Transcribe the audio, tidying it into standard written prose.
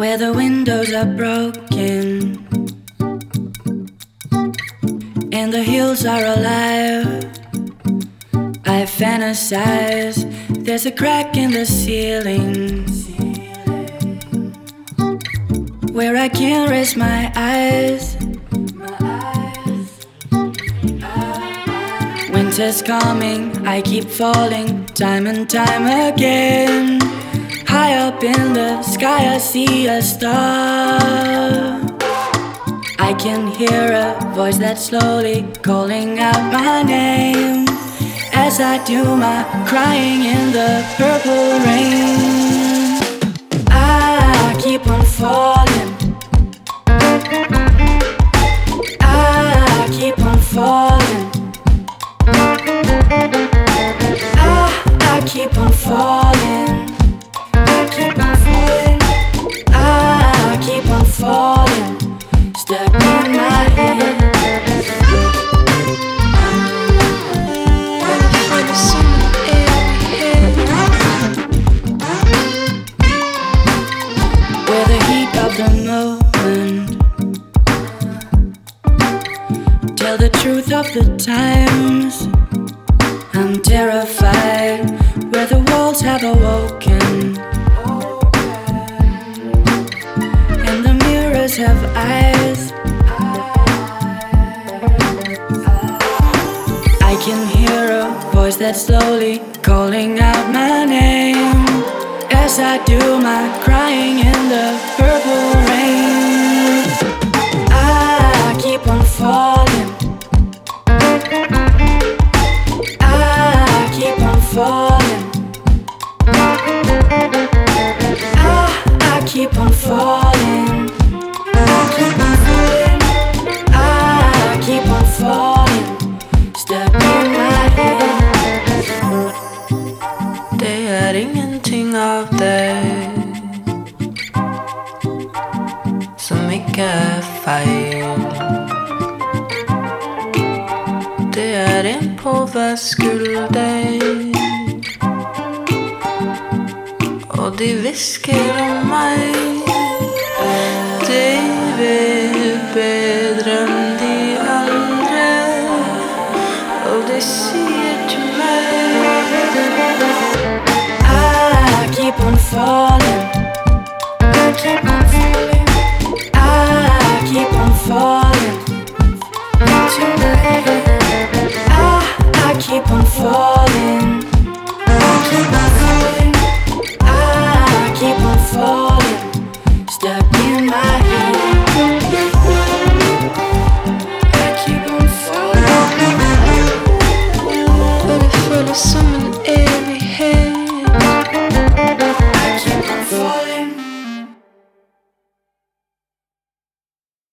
where the windows are broken and the hills are alive. I fantasize, there's a crack in the ceiling where I can't raise my eyes. Winter's coming, I keep falling time and time again. High up in the sky I see a star. I can hear a voice that's slowly calling out my name as I do my crying in the purple rain. I keep on falling, I keep on falling, I keep on falling, I keep on falling, I keep on falling, stuck in my head. Where the heat of the moment tell the truth of the times. I'm terrified where the walls have awoken and the mirrors have eyes. I can hear a voice that's slowly calling out my name as I do my crying in the purple rain. I keep on falling, I keep on falling, I keep on falling, I keep on falling, I keep on falling, stuck in my head. Det är ingenting av dig som inte är fel. Det är en på hver skulder, og de visker om meg. De vet bedre enn de andre, og de sier til meg I keep on falling, I keep on falling, I keep on falling into the head. I keep on falling, I keep on falling, I keep on falling, stuck in my head.